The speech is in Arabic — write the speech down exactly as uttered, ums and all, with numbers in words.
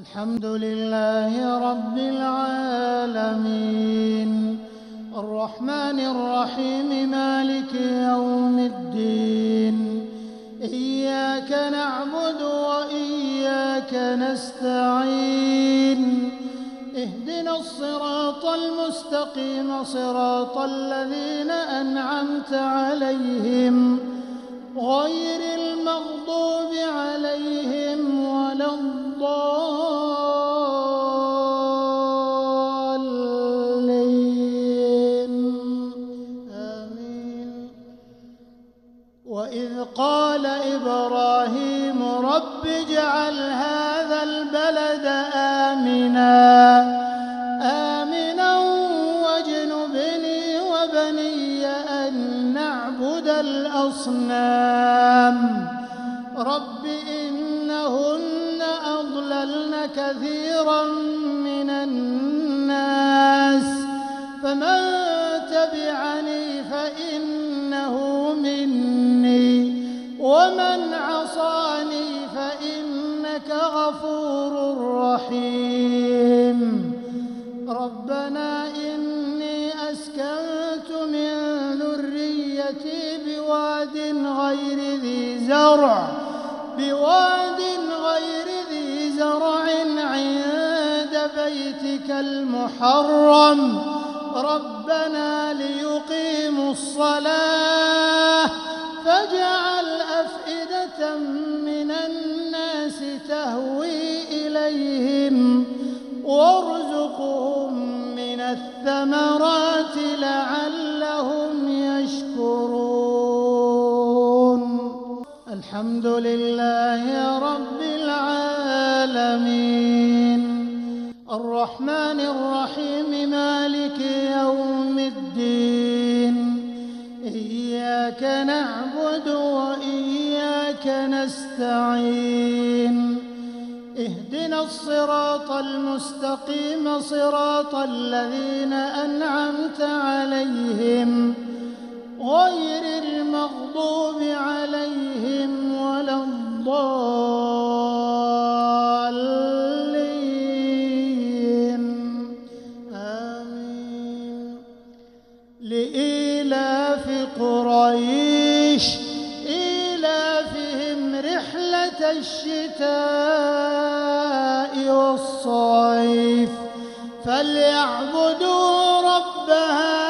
الحمد لله رب العالمين الرحمن الرحيم مالك يوم الدين إياك نعبد وإياك نستعين اهدنا الصراط المستقيم صراط الذين أنعمت عليهم غير المغضوب عليهم ولا الضالين آمين. وإذ قال إبراهيم رب اجعل هذا البلد آمنا آمنا واجنبني وبني أن نعبد الأصنام رب إنهن أضللن كثيرا من الناس فمن تبعني فإنه مني ومن عصاني فإنك غفور رحيم. ربنا إني أسكنت من ذريتي بواد غير ذي زرع بواد غير ذي زرع عند بيتك المحرم ربنا ليقيموا الصلاة فاجعل أفئدة من الناس تهوي إليهم وارزقهم من الثمرات لعلهم يشكرون. الحمد لله رب العالمين الرحمن الرحيم مالك يوم الدين إياك نعبد وإياك نستعين اهدنا الصراط المستقيم صراط الذين أنعمت عليهم غير المغضوب عليهم ولا الضالين آمين. لإيلاف قريش إيلافهم رحلة الشتاء والصيف فليعبدوا رب هذا